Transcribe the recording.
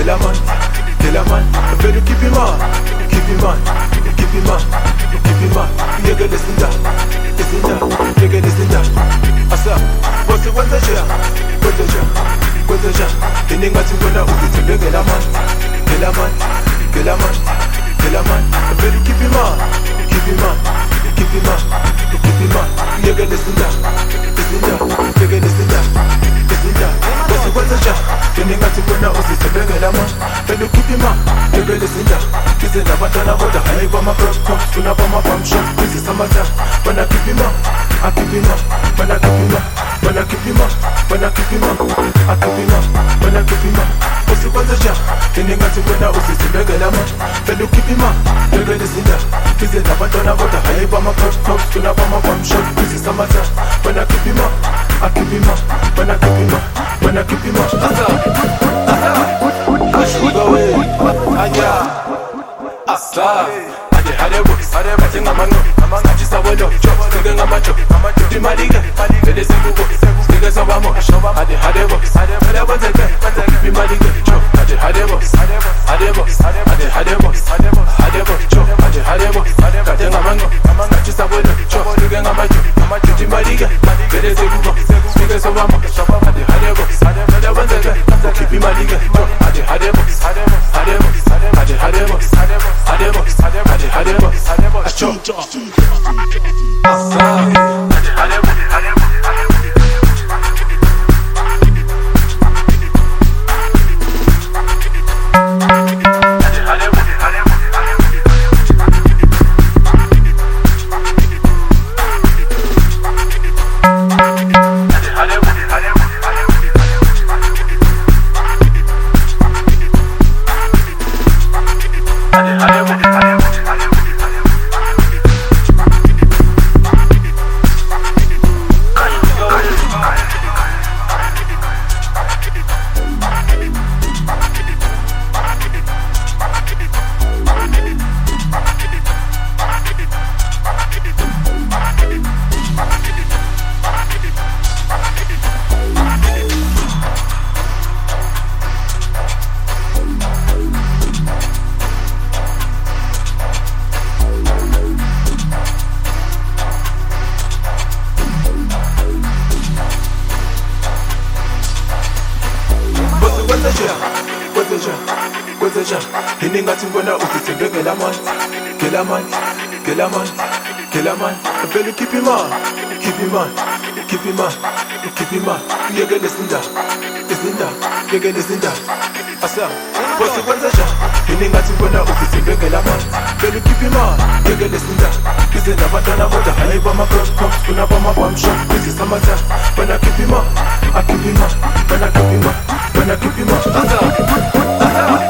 kill a man. I better keep him on, keep him on, keep him on, keep him on. You get listen that, you get listen that. Asa, what's the weather? Ini ngati wena ukitembea kill a man. I better keep him on, keep him on. You get listen that, you get listen that. Ini ngati wena ukitembea kill a man. Better keep him on, you get listen that. Kize na batana boda hai kwa makrop, tunapama kwa mshop. Kize samata, wanna keep him on, I keep him on, wanna keep him on. When I keep him up, I keep him up, when I keep him up. What's the weather, Jack? Can you get to when I was just a regular man? When you keep him up, you're going to see that. Is it about on about the high bomb of crops to the bomb of one shot? This is some matter. When I keep him up, I keep him up, when I keep him up, when I keep him up. Go away, I think I'm a no. I just have a look. Thinking I'm a joke. Do my digger. Let us go. Niggas of a mosh. I did had a box. I was a guy. Be my digger. I did had a box. I did had a box. I did had a box. I think I'm a no. I just have a look. Thinking I'm a joke. Do my digger. Let us go. Niggas of a mosh. I did had a box. I was a guy. Keep my digger. I did had a box. I did had a box. Ini ngati wena ukitembea kill a man. I better keep him on, You get listen that, You get listen that. Asa, what's the weather? Ini ngati wena ukitembea kill a man. Better keep him on, You get listen that. Kize na batana boda hai kwa makrop, tunapama kwa mshop. Kize samata, when I keep him on, I keep him on, when I keep him on. Asa.